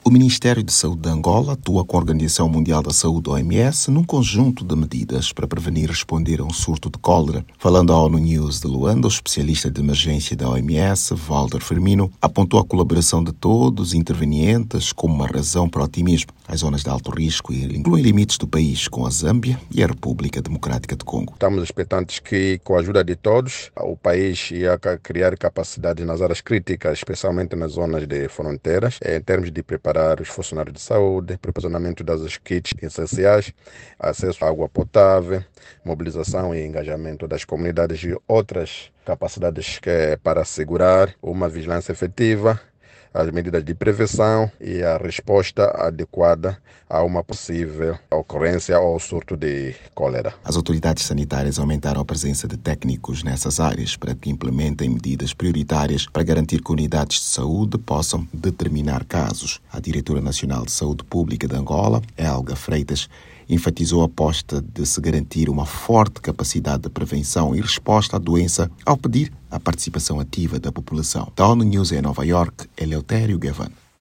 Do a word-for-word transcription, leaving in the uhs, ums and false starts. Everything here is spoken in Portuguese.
O Ministério de Saúde de Angola atua com a Organização Mundial da Saúde, O M S, num conjunto de medidas para prevenir e responder a um surto de cólera. Falando à ONU News de Luanda, o especialista de emergência da O M S, Walter Firmino, apontou a colaboração de todos os intervenientes como uma razão para o otimismo. As zonas de alto risco incluem limites do país com a Zâmbia e a República Democrática do Congo. Estamos expectantes que, com a ajuda de todos, o país ia criar capacidade nas áreas críticas, especialmente nas zonas de fronteiras, em termos de preparar os funcionários de saúde, proporcionamento das kits essenciais, acesso à água potável, mobilização e engajamento das comunidades e outras capacidades que é para assegurar uma vigilância efetiva, as medidas de prevenção e a resposta adequada a uma possível ocorrência ou surto de cólera. As autoridades sanitárias aumentaram a presença de técnicos nessas áreas para que implementem medidas prioritárias para garantir que unidades de saúde possam determinar casos. A diretora nacional de saúde pública de Angola, Helga Freitas, enfatizou a aposta de se garantir uma forte capacidade de prevenção e resposta à doença ao pedir a participação ativa da população. Da ONU News em Nova York, Eleutério Gavan.